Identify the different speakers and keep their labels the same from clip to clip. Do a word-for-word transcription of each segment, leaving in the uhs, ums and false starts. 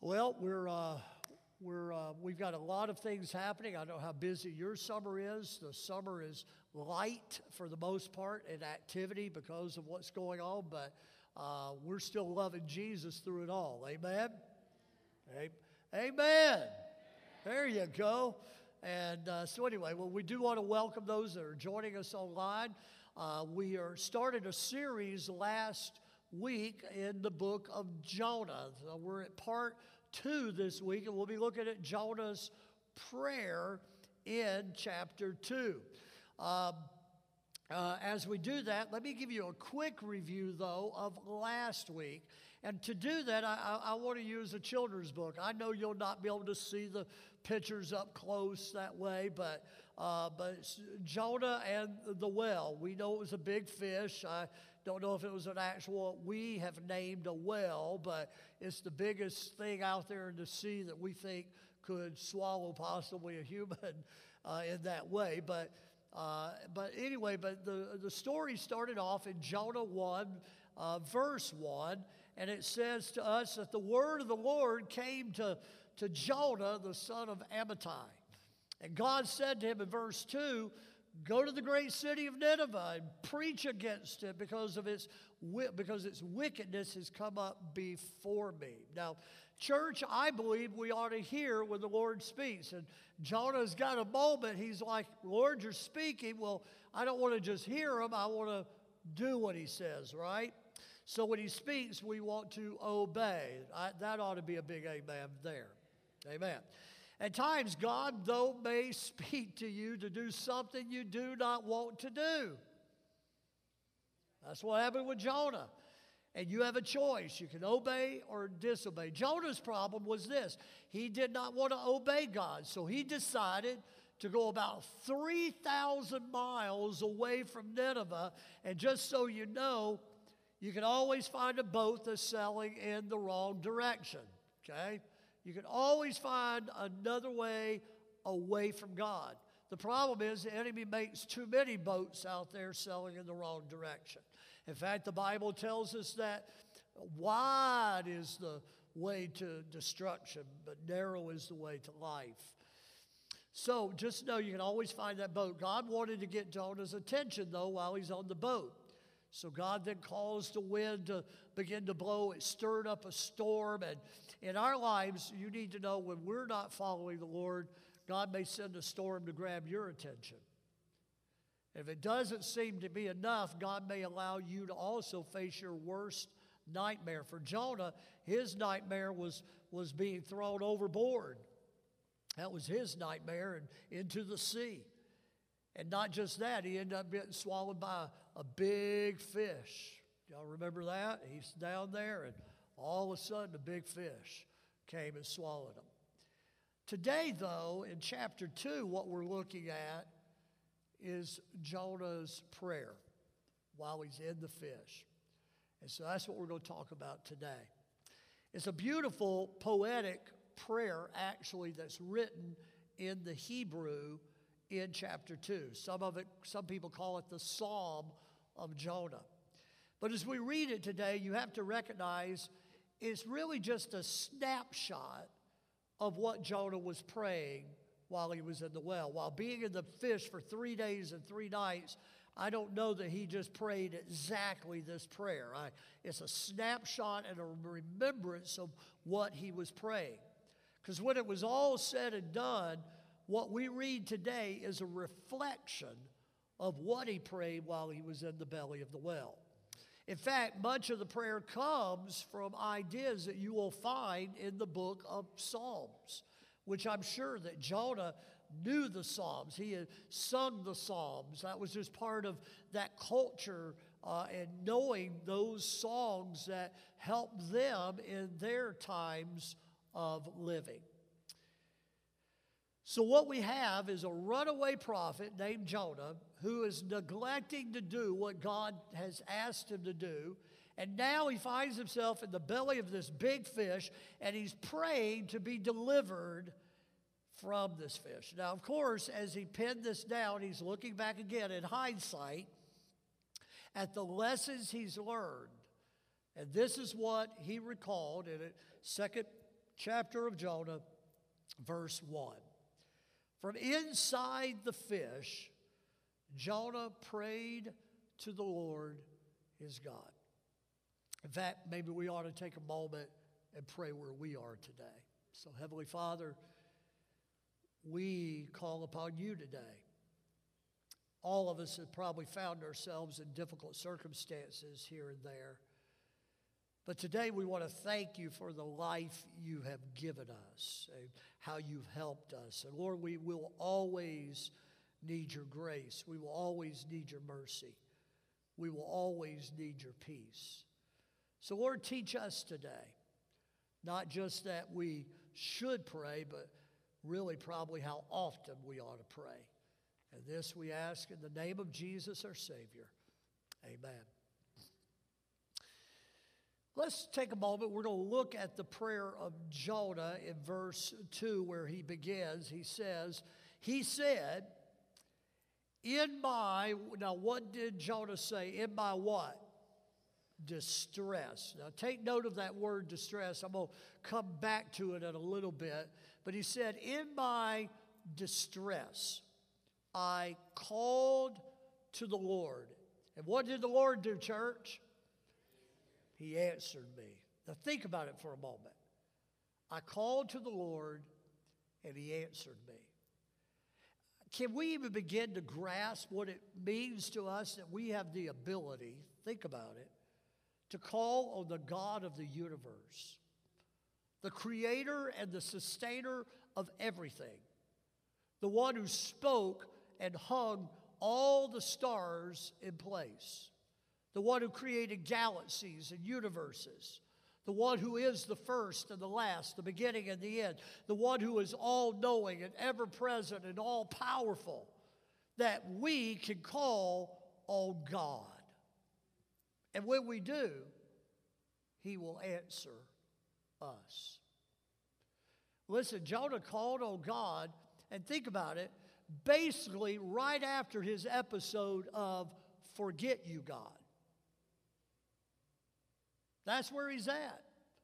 Speaker 1: Well, we're uh, we're uh, we've got a lot of things happening. I don't know how busy your summer is. The summer is light for the most part in activity because of what's going on, but uh, we're still loving Jesus through it all. Amen. Amen. There you go. And uh, so anyway, well, we do want to welcome those that are joining us online. Uh, we are started a series last week in the book of Jonah. So we're at part two this week, and we'll be looking at Jonah's prayer in chapter two. Um, uh, as we do that, let me give you a quick review, though, of last week. And to do that, I, I, I want to use a children's book. I know you'll not be able to see the pictures up close that way, but uh, but it's Jonah and the whale. We know it was a big fish. I don't know if it was an actual, we have named a whale, but it's the biggest thing out there in the sea that we think could swallow possibly a human uh, in that way. But uh, but anyway, but the, the story started off in Jonah one, uh, verse one, and it says to us that the word of the Lord came to, to Jonah, the son of Amittai. And God said to him in verse two, go to the great city of Nineveh and preach against it because of its because its wickedness has come up before me. Now, church, I believe we ought to hear when the Lord speaks. And Jonah's got a moment. He's like, Lord, you're speaking. Well, I don't want to just hear him. I want to do what he says, right? So when he speaks, we want to obey. I, that ought to be a big amen there. Amen. At times, God, though, may speak to you to do something you do not want to do. That's what happened with Jonah. And you have a choice. You can obey or disobey. Jonah's problem was this. He did not want to obey God, so he decided to go about three thousand miles away from Nineveh. And just so you know, you can always find a boat that's sailing in the wrong direction, okay? You can always find another way away from God. The problem is the enemy makes too many boats out there sailing in the wrong direction. In fact, the Bible tells us that wide is the way to destruction, but narrow is the way to life. So just know you can always find that boat. God wanted to get Jonah's attention, though, while he's on the boat. So God then caused the wind to begin to blow. It stirred up a storm. And in our lives, you need to know when we're not following the Lord, God may send a storm to grab your attention. If it doesn't seem to be enough, God may allow you to also face your worst nightmare. For Jonah, his nightmare was, was being thrown overboard. That was his nightmare, and into the sea. And not just that, he ended up getting swallowed by a, a big fish. Y'all remember that? He's down there, and all of a sudden, a big fish came and swallowed him. Today, though, in chapter two, what we're looking at is Jonah's prayer while he's in the fish. And so that's what we're going to talk about today. It's a beautiful, poetic prayer, actually, that's written in the Hebrew in chapter two. Some of it, some people call it the Psalm of Jonah. But as we read it today, you have to recognize it's really just a snapshot of what Jonah was praying while he was in the well. While being in the fish for three days and three nights, I don't know that he just prayed exactly this prayer. I, it's a snapshot and a remembrance of what he was praying. Because when it was all said and done, what we read today is a reflection of what he prayed while he was in the belly of the well. In fact, much of the prayer comes from ideas that you will find in the book of Psalms, which I'm sure that Jonah knew the Psalms. He had sung the Psalms. That was just part of that culture uh, and knowing those songs that helped them in their times of living. So what we have is a runaway prophet named Jonah who is neglecting to do what God has asked him to do. And now he finds himself in the belly of this big fish, and he's praying to be delivered from this fish. Now, of course, as he penned this down, he's looking back again in hindsight at the lessons he's learned. And this is what he recalled in Second chapter of Jonah, verse one. From inside the fish, Jonah prayed to the Lord his God. In fact, maybe we ought to take a moment and pray where we are today. So, Heavenly Father, we call upon you today. All of us have probably found ourselves in difficult circumstances here and there. But today we want to thank you for the life you have given us and how you've helped us. And Lord, we will always need your grace. We will always need your mercy. We will always need your peace. So Lord, teach us today, not just that we should pray, but really probably how often we ought to pray. And this we ask in the name of Jesus our Savior. Amen. Let's take a moment. We're going to look at the prayer of Jonah in verse two where he begins. He says, he said, in my, now what did Jonah say? In my what? Distress. Now take note of that word distress. I'm going to come back to it in a little bit. But he said, in my distress, I called to the Lord. And what did the Lord do, church? He answered me. Now think about it for a moment. I called to the Lord and he answered me. Can we even begin to grasp what it means to us that we have the ability, think about it, to call on the God of the universe, the creator and the sustainer of everything, the one who spoke and hung all the stars in place, the one who created galaxies and universes, the one who is the first and the last, the beginning and the end, the one who is all-knowing and ever-present and all-powerful, that we can call on God. And when we do, he will answer us. Listen, Jonah called on God, and think about it, basically right after his episode of Forget You, God. That's where he's at.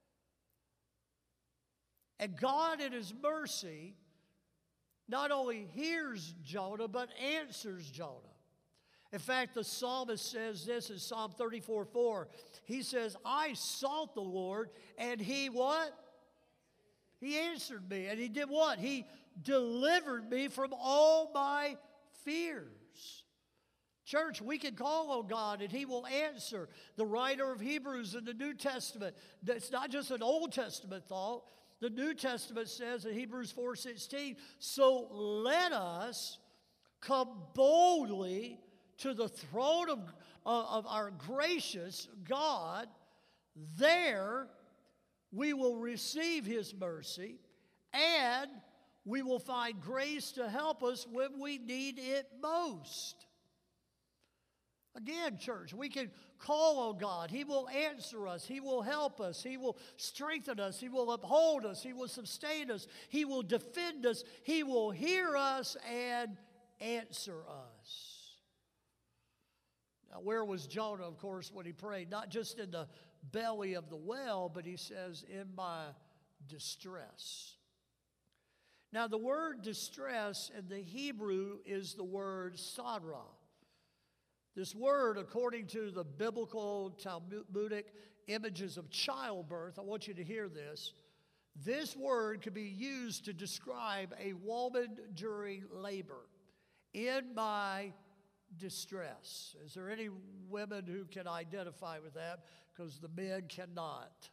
Speaker 1: And God in his mercy not only hears Jonah, but answers Jonah. In fact, the psalmist says this in Psalm thirty-four four. He says, I sought the Lord, and he what? He answered me. And he did what? He delivered me from all my fears. Church, we can call on God and he will answer. The writer of Hebrews in the New Testament, it's not just an Old Testament thought. The New Testament says in Hebrews four sixteen, so let us come boldly to the throne of, uh, of our gracious God. There we will receive his mercy and we will find grace to help us when we need it most. Again, church, we can call on God. He will answer us. He will help us. He will strengthen us. He will uphold us. He will sustain us. He will defend us. He will hear us and answer us. Now, where was Jonah, of course, when he prayed? Not just in the belly of the well, but he says, in my distress. Now, the word distress in the Hebrew is the word sarah. This word, according to the biblical Talmudic images of childbirth, I want you to hear this. This word can be used to describe a woman during labor. In my distress. Is there any women who can identify with that? Because the men cannot.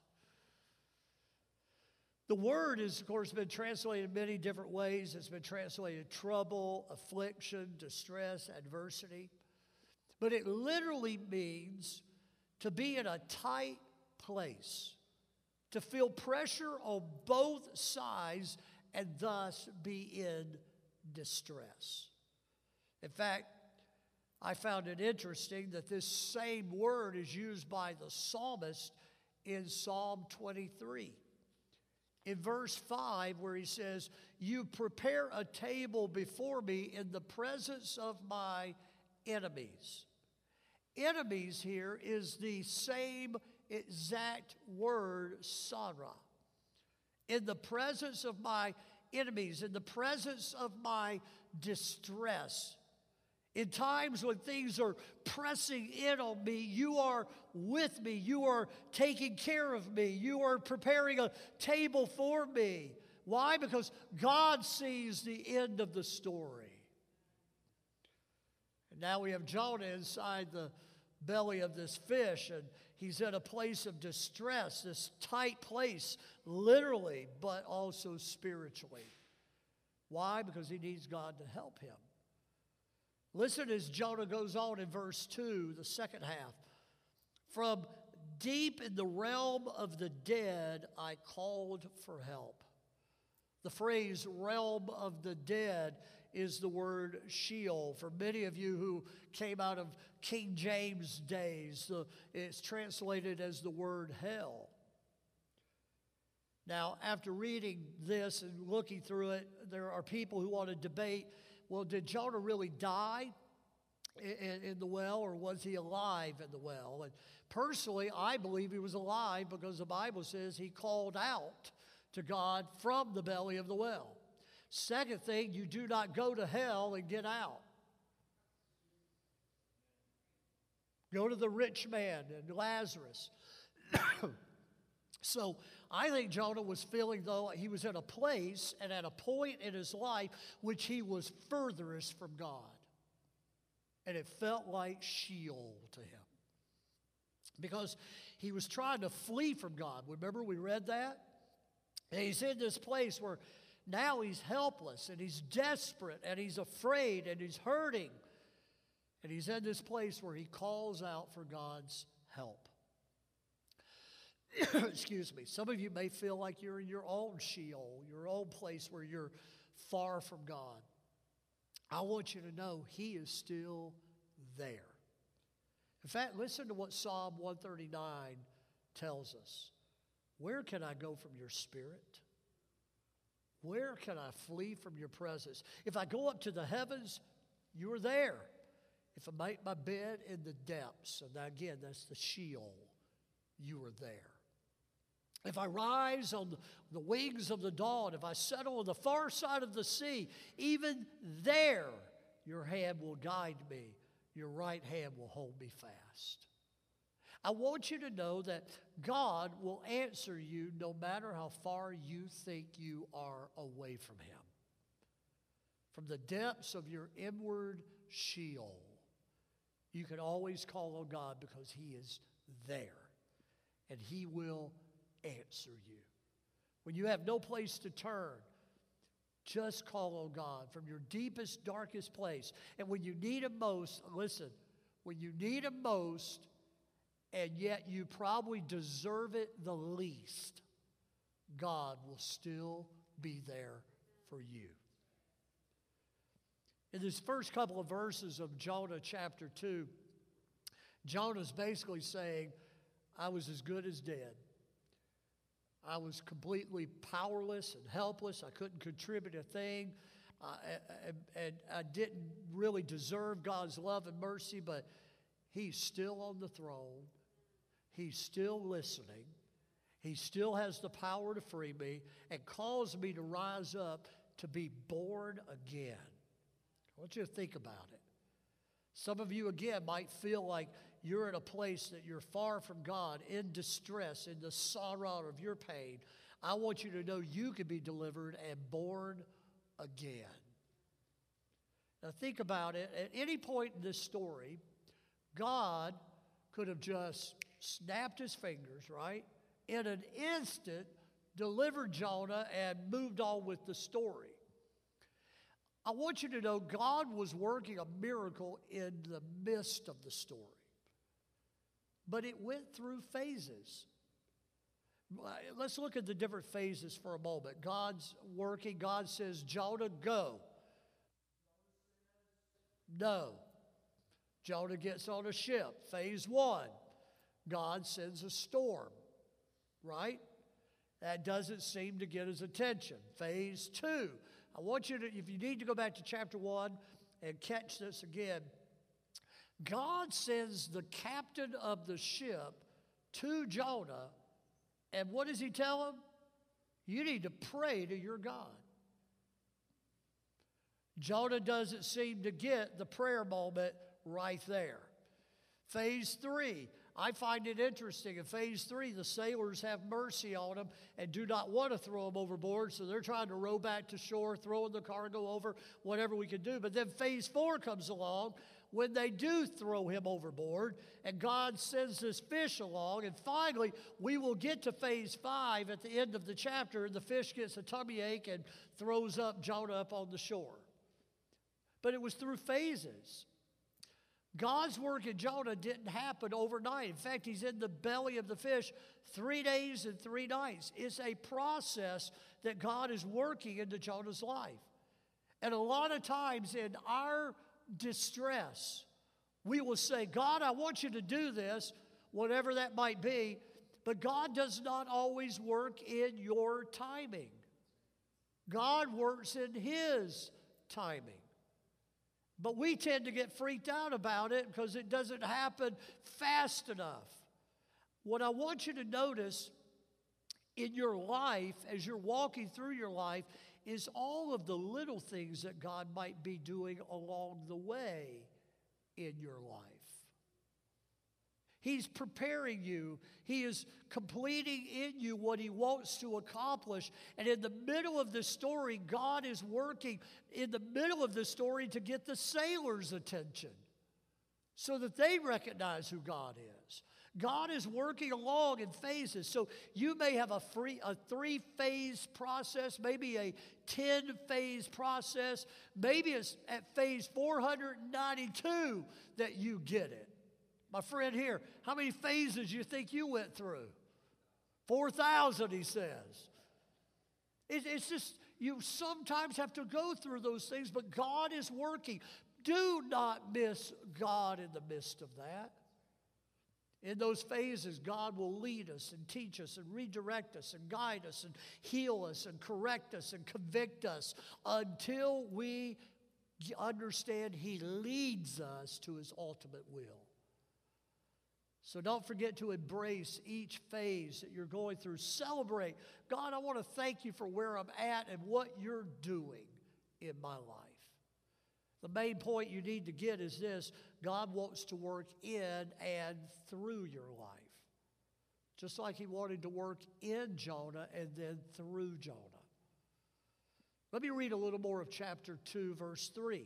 Speaker 1: The word has, of course, been translated many different ways. It's been translated trouble, affliction, distress, adversity. But it literally means to be in a tight place, to feel pressure on both sides and thus be in distress. In fact, I found it interesting that this same word is used by the psalmist in Psalm twenty-three. In verse five, where he says, you prepare a table before me in the presence of my enemies. Enemies here is the same exact word, sarah. in the presence of my enemies, in the presence of my distress. In times when things are pressing in on me, you are with me. You are taking care of me. You are preparing a table for me. Why? Because God sees the end of the story. And now we have Jonah inside the belly of this fish, and he's in a place of distress, this tight place, literally, but also spiritually. Why? Because he needs God to help him. Listen as Jonah goes on in verse two, the second half. From deep in the realm of the dead, I called for help. The phrase realm of the dead is the word Sheol. For many of you who came out of King James days, the, it's translated as the word hell. Now, after reading this and looking through it, there are people who want to debate, well, did Jonah really die in, in the well, or was he alive in the well? And personally, I believe he was alive because the Bible says he called out to God from the belly of the well. Second thing, you do not go to hell and get out. Go to the rich man and Lazarus. So I think Jonah was feeling, though, he was at a place and at a point in his life which he was furthest from God. And it felt like Sheol to him. Because he was trying to flee from God. Remember we read that? And he's in this place where now he's helpless and he's desperate and he's afraid and he's hurting. And he's in this place where he calls out for God's help. Excuse me. Some of you may feel like you're in your own Sheol, your own place where you're far from God. I want you to know he is still there. In fact, listen to what Psalm one thirty-nine tells us. Where can I go from your spirit? Where can I flee from your presence? If I go up to the heavens, you're there. If I make my bed in the depths, and again, that's the Sheol, you are there. If I rise on the wings of the dawn, if I settle on the far side of the sea, even there your hand will guide me. Your right hand will hold me fast. I want you to know that God will answer you no matter how far you think you are away from him. From the depths of your inward Sheol, you can always call on God because he is there and he will answer you. When you have no place to turn, just call on God from your deepest, darkest place. And when you need him most, listen, when you need him most, and yet you probably deserve it the least, God will still be there for you. In this first couple of verses of Jonah chapter two, Jonah's basically saying, I was as good as dead. I was completely powerless and helpless. I couldn't contribute a thing. Uh, and, and I didn't really deserve God's love and mercy, but he's still on the throne. He's still listening. He still has the power to free me and calls me to rise up to be born again. I want you to think about it. Some of you, again, might feel like you're in a place that you're far from God, in distress, in the sorrow of your pain. I want you to know you can be delivered and born again. Now think about it. At any point in this story, God could have just snapped his fingers, right? In an instant, delivered Jonah and moved on with the story. I want you to know God was working a miracle in the midst of the story. But it went through phases. Let's look at the different phases for a moment. God's working. God says, Jonah, go. No. Jonah gets on a ship. Phase one. God sends a storm. Right? That doesn't seem to get his attention. Phase two. I want you to, if you need to go back to chapter one and catch this again, God sends the captain of the ship to Jonah, and what does he tell him? You need to pray to your God. Jonah doesn't seem to get the prayer moment right there. Phase three, I find it interesting. In phase three, the sailors have mercy on them and do not want to throw them overboard, so they're trying to row back to shore, throwing the cargo over, whatever we can do. But then phase four comes along when they do throw him overboard, and God sends this fish along, and finally we will get to phase five at the end of the chapter, and the fish gets a tummy ache and throws up Jonah up on the shore. But it was through phases. God's work in Jonah didn't happen overnight. In fact, he's in the belly of the fish three days and three nights. It's a process that God is working into Jonah's life. And a lot of times in our distress, we will say, God, I want you to do this, whatever that might be, but God does not always work in your timing. God works in His timing. But we tend to get freaked out about it because it doesn't happen fast enough. What I want you to notice in your life, as you're walking through your life, is all of the little things that God might be doing along the way in your life. He's preparing you. He is completing in you what He wants to accomplish. And in the middle of the story, God is working in the middle of the story to get the sailors' attention so that they recognize who God is. God is working along in phases. So you may have a, free, a three-phase process, maybe a ten-phase process. Maybe it's at phase four hundred ninety-two that you get it. My friend here, how many phases do you think you went through? four thousand, he says. It, it's just, you sometimes have to go through those things, but God is working. Do not miss God in the midst of that. In those phases, God will lead us and teach us and redirect us and guide us and heal us and correct us and convict us until we understand He leads us to His ultimate will. So don't forget to embrace each phase that you're going through. Celebrate. God, I want to thank you for where I'm at and what you're doing in my life. The main point you need to get is this: God wants to work in and through your life. Just like He wanted to work in Jonah and then through Jonah. Let me read a little more of chapter two, verse three.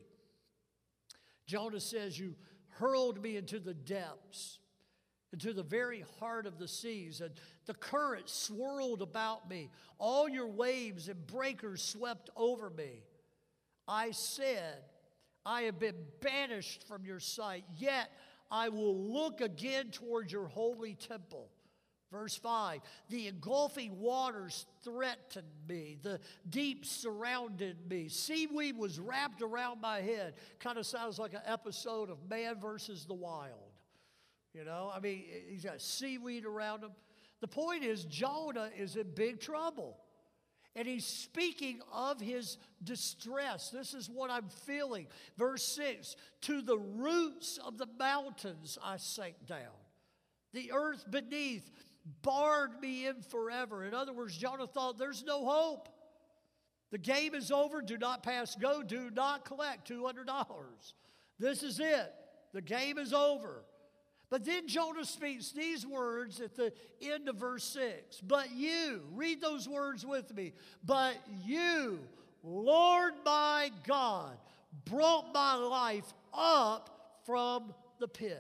Speaker 1: Jonah says, you hurled me into the depths, into the very heart of the seas, and the current swirled about me. All your waves and breakers swept over me. I said, I have been banished from your sight, yet I will look again toward your holy temple. Verse five, the engulfing waters threatened me. The deep surrounded me. Seaweed was wrapped around my head. Kind of sounds like an episode of Man versus the Wild. You know, I mean, he's got seaweed around him. The point is, Jonah is in big trouble. And he's speaking of his distress. This is what I'm feeling. Verse six, to the roots of the mountains I sank down. The earth beneath barred me in forever. In other words, Jonah thought, there's no hope. The game is over. Do not pass go. Do not collect two hundred dollars. This is it. The game is over. But then Jonah speaks these words at the end of verse six. But you, read those words with me. But you, Lord my God, brought my life up from the pit.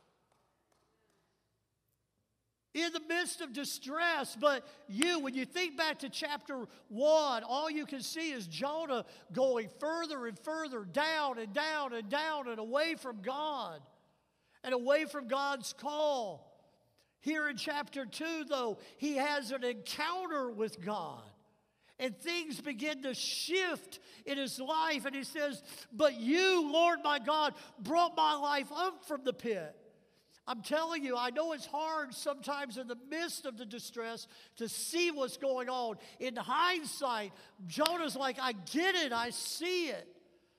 Speaker 1: In the midst of distress, but you, when you think back to chapter one, all you can see is Jonah going further and further down and down and down and away from God. And away from God's call. Here in chapter two, though, he has an encounter with God. And things begin to shift in his life. And he says, but you, Lord my God, brought my life up from the pit. I'm telling you, I know it's hard sometimes in the midst of the distress to see what's going on. In hindsight, Jonah's like, I get it, I see it.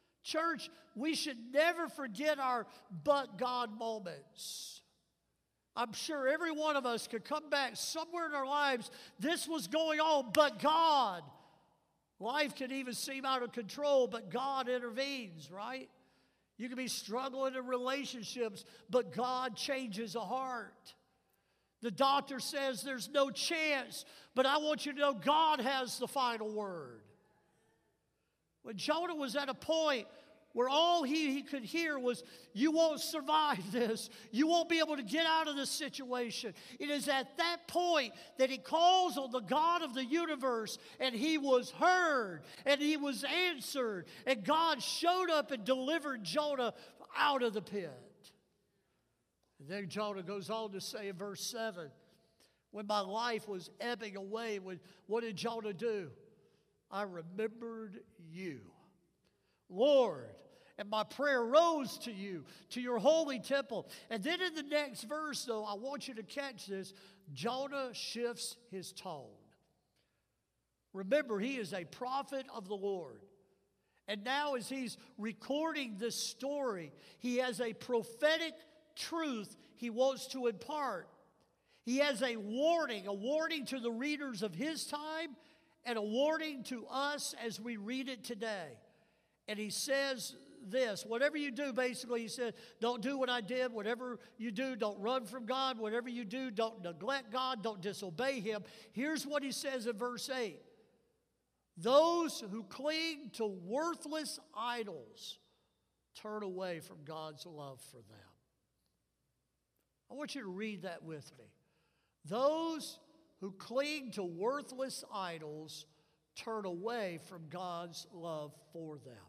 Speaker 1: Church, we should never forget our but God moments. I'm sure every one of us could come back somewhere in our lives, this was going on, but God. Life can even seem out of control, but God intervenes, right? You can be struggling in relationships, but God changes a heart. The doctor says there's no chance, but I want you to know God has the final word. When Jonah was at a point where all he, he could hear was, you won't survive this. You won't be able to get out of this situation. It is at that point that he calls on the God of the universe, and he was heard, and he was answered, and God showed up and delivered Jonah out of the pit. And then Jonah goes on to say in verse seven, when my life was ebbing away, when, what did Jonah do? I remembered you, Lord, and my prayer rose to you, to your holy temple. And then in the next verse, though, I want you to catch this, Jonah shifts his tone. Remember, he is a prophet of the Lord. And now as he's recording this story, he has a prophetic truth he wants to impart. He has a warning, a warning to the readers of his time and a warning to us as we read it today. And he says this, whatever you do, basically, he said, don't do what I did. Whatever you do, don't run from God. Whatever you do, don't neglect God. Don't disobey him. Here's what he says in verse eight. Those who cling to worthless idols turn away from God's love for them. I want you to read that with me. Those who cling to worthless idols turn away from God's love for them.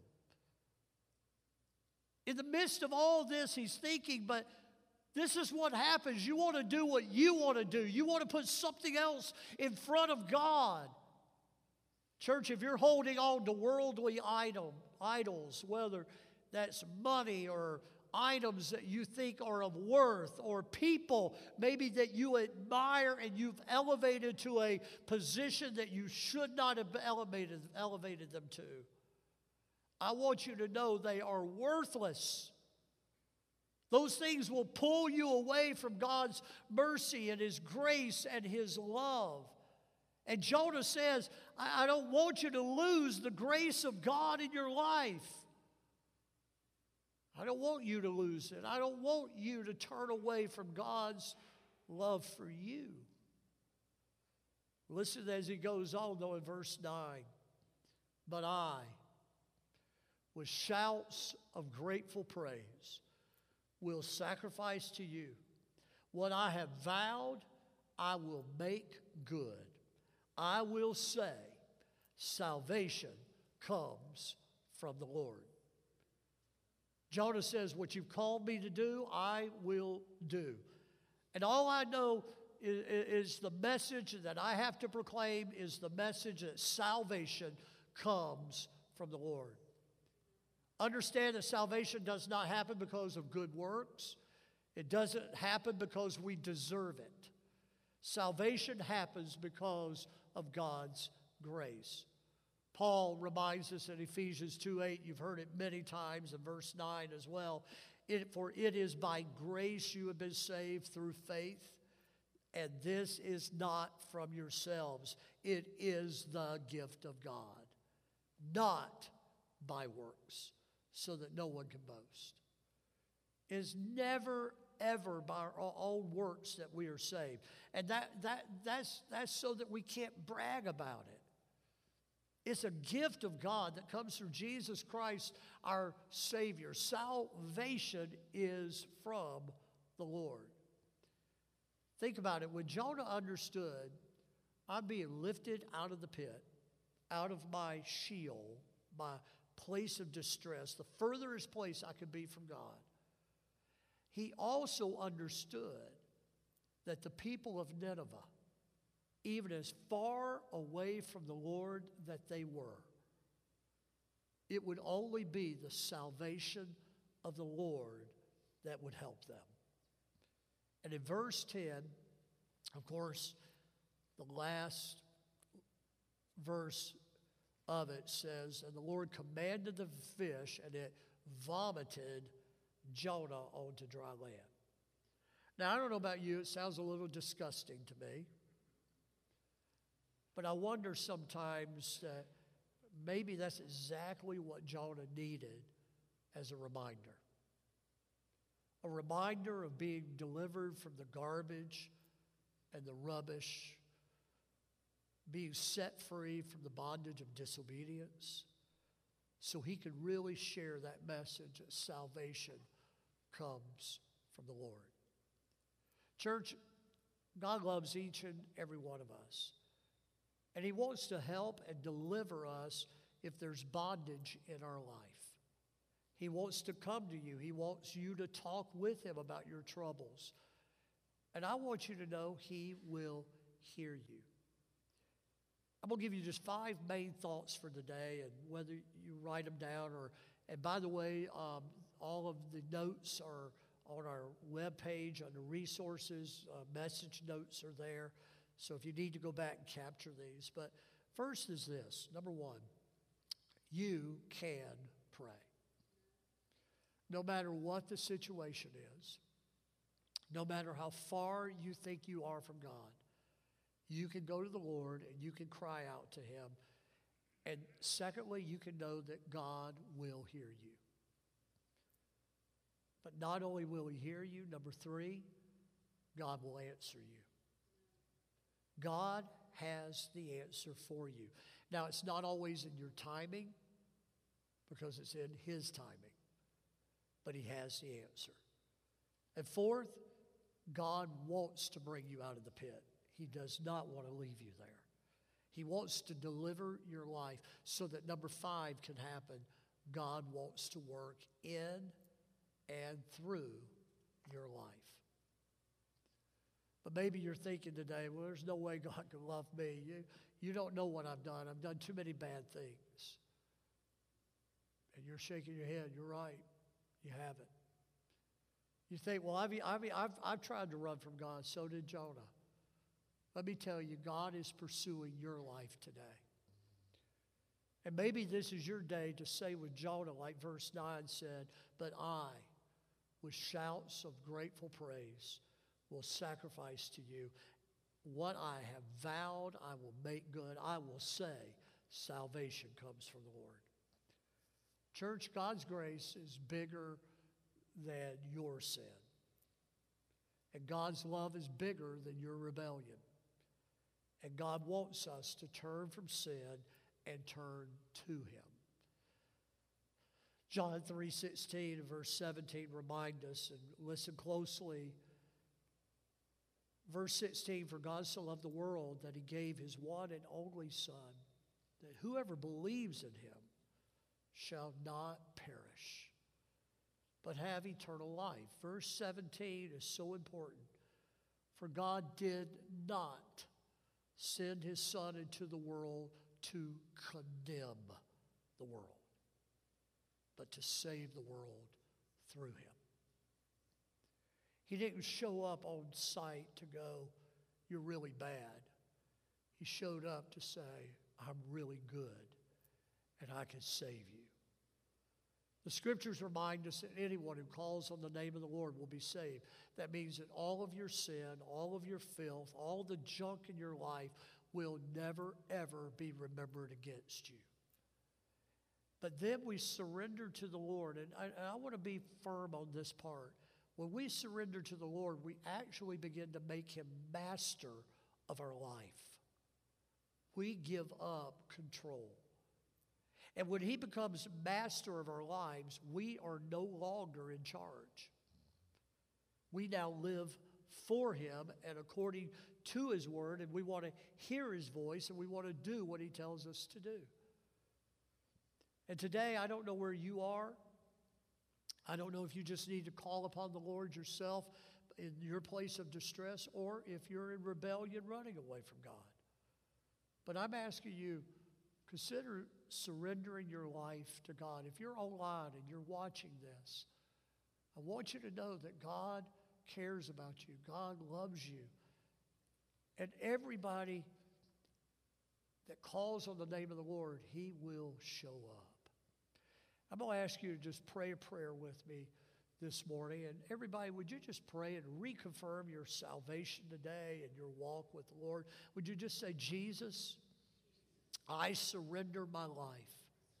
Speaker 1: In the midst of all this, he's thinking, but this is what happens. You want to do what you want to do. You want to put something else in front of God. Church, if you're holding on to worldly idol, idols, whether that's money or items that you think are of worth, or people maybe that you admire and you've elevated to a position that you should not have elevated, elevated them to, I want you to know they are worthless. Those things will pull you away from God's mercy and his grace and his love. And Jonah says, I, I don't want you to lose the grace of God in your life. I don't want you to lose it. I don't want you to turn away from God's love for you. Listen as he goes on, though, in verse nine. But I, with shouts of grateful praise, will sacrifice to you. What I have vowed, I will make good. I will say, salvation comes from the Lord. Jonah says, what you've called me to do, I will do. And all I know is, is the message that I have to proclaim is the message that salvation comes from the Lord. Understand that salvation does not happen because of good works. It doesn't happen because we deserve it. Salvation happens because of God's grace. Paul reminds us in Ephesians two eight, you've heard it many times, in verse nine as well. It, for it is by grace you have been saved through faith, and this is not from yourselves. It is the gift of God, not by works, so that no one can boast. It is never, ever by our own works that we are saved. And that, that, that's, that's so that we can't brag about it. It's a gift of God that comes through Jesus Christ, our Savior. Salvation is from the Lord. Think about it. When Jonah understood, I'm being lifted out of the pit, out of my Sheol, my place of distress, the furthest place I could be from God, he also understood that the people of Nineveh, even as far away from the Lord that they were, it would only be the salvation of the Lord that would help them. And in verse ten, of course, the last verse of it says, and the Lord commanded the fish, and it vomited Jonah onto dry land. Now, I don't know about you, it sounds a little disgusting to me. But I wonder sometimes that maybe that's exactly what Jonah needed as a reminder. A reminder of being delivered from the garbage and the rubbish, being set free from the bondage of disobedience, so he could really share that message that salvation comes from the Lord. Church, God loves each and every one of us. And he wants to help and deliver us if there's bondage in our life. He wants to come to you. He wants you to talk with him about your troubles. And I want you to know he will hear you. I'm going to give you just five main thoughts for today, and whether you write them down or, and by the way, um, all of the notes are on our webpage under resources. Uh, message notes are there. So if you need to go back and capture these. But first is this. Number one, you can pray. No matter what the situation is, no matter how far you think you are from God, you can go to the Lord and you can cry out to him. And secondly, you can know that God will hear you. But not only will he hear you, number three, God will answer you. God has the answer for you. Now, it's not always in your timing because it's in his timing, but he has the answer. And fourth, God wants to bring you out of the pit. He does not want to leave you there. He wants to deliver your life so that number five can happen. God wants to work in and through your life. But maybe you're thinking today, well, there's no way God can love me. You, you don't know what I've done. I've done too many bad things. And you're shaking your head. You're right. You haven't. You think, well, I've, I've, I've, I've tried to run from God. So did Jonah. Let me tell you, God is pursuing your life today. And maybe this is your day to say with Jonah, like verse nine said, but I, with shouts of grateful praise, will sacrifice to you. What I have vowed, I will make good. I will say, salvation comes from the Lord. Church, God's grace is bigger than your sin. And God's love is bigger than your rebellion. And God wants us to turn from sin and turn to him. John three sixteen and verse seventeen remind us, and listen closely. Verse sixteen, for God so loved the world that he gave his one and only Son, that whoever believes in him shall not perish, but have eternal life. Verse seventeen is so important. For God did not send his Son into the world to condemn the world, but to save the world through him. He didn't show up on sight to go, you're really bad. He showed up to say, I'm really good, and I can save you. The scriptures remind us that anyone who calls on the name of the Lord will be saved. That means that all of your sin, all of your filth, all the junk in your life will never, ever be remembered against you. But then we surrender to the Lord, and I, and I want to be firm on this part. When we surrender to the Lord, we actually begin to make him master of our life. We give up control. And when he becomes master of our lives, we are no longer in charge. We now live for him and according to his word, and we want to hear his voice, and we want to do what he tells us to do. And today, I don't know where you are. I don't know if you just need to call upon the Lord yourself in your place of distress, or if you're in rebellion running away from God. But I'm asking you, consider surrendering your life to God. If you're online and you're watching this, I want you to know that God cares about you. God loves you. And everybody that calls on the name of the Lord, he will show up. I'm going to ask you to just pray a prayer with me this morning. And everybody, would you just pray and reconfirm your salvation today and your walk with the Lord? Would you just say, Jesus, I surrender my life.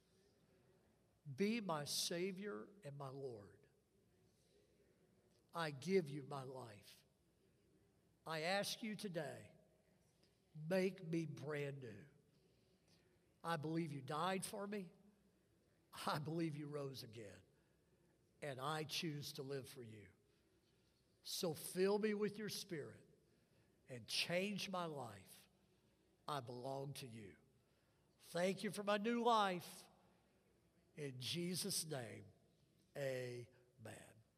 Speaker 1: Be my Savior and my Lord. I give you my life. I ask you today, make me brand new. I believe you died for me. I believe you rose again. And I choose to live for you. So fill me with your Spirit and change my life. I belong to you. Thank you for my new life. In Jesus' name, amen.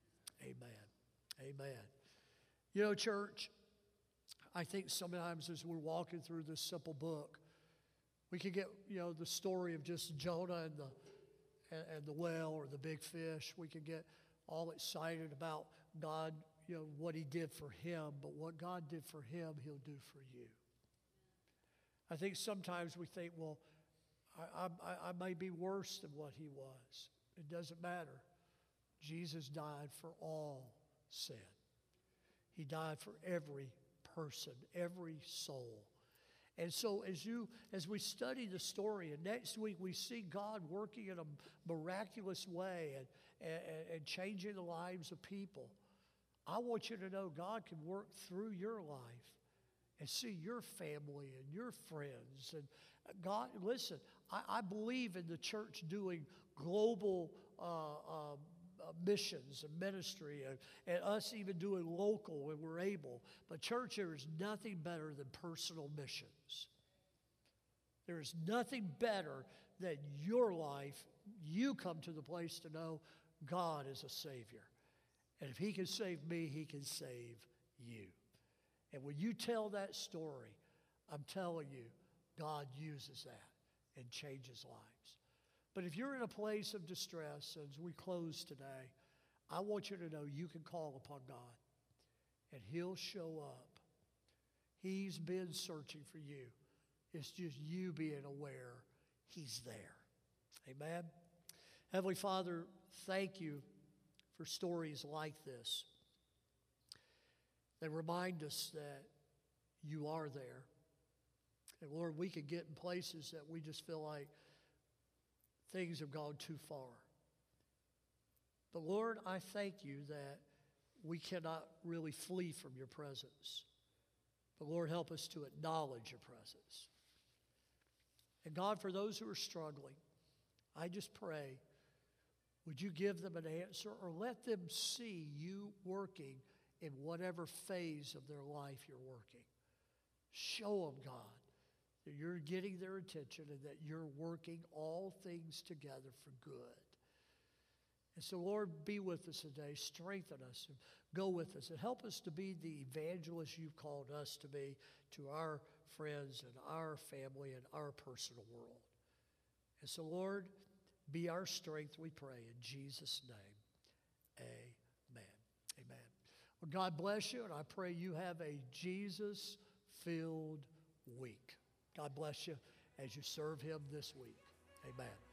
Speaker 1: Amen. Amen. You know, church, I think sometimes as we're walking through this simple book, we can get, you know, the story of just Jonah and the and, and the whale or the big fish. We can get all excited about God, you know, what he did for him, but what God did for him, he'll do for you. I think sometimes we think, well, I, I, I may be worse than what he was. It doesn't matter. Jesus died for all sin. He died for every person, every soul. And so as you, as we study the story, and next week we see God working in a miraculous way and, and, and changing the lives of people, I want you to know God can work through your life and see your family and your friends. And God, listen, I, I believe in the church doing global uh, uh, uh, missions and ministry, and, and us even doing local when we're able. But church, there is nothing better than personal missions. There is nothing better than your life. You come to the place to know God is a Savior. And if he can save me, he can save you. And when you tell that story, I'm telling you, God uses that and changes lives. But if you're in a place of distress, as we close today, I want you to know you can call upon God, and he'll show up. He's been searching for you. It's just you being aware he's there. Amen? Heavenly Father, thank you for stories like this. They remind us that you are there. And Lord, we can get in places that we just feel like things have gone too far. But Lord, I thank you that we cannot really flee from your presence. But Lord, help us to acknowledge your presence. And God, for those who are struggling, I just pray, would you give them an answer, or let them see you working in whatever phase of their life you're working. Show them, God, that you're getting their attention and that you're working all things together for good. And so, Lord, be with us today. Strengthen us and go with us and help us to be the evangelists you've called us to be to our friends and our family and our personal world. And so, Lord, be our strength, we pray, in Jesus' name. Amen. Amen. Well, God bless you, and I pray you have a Jesus-filled week. God bless you as you serve him this week. Amen.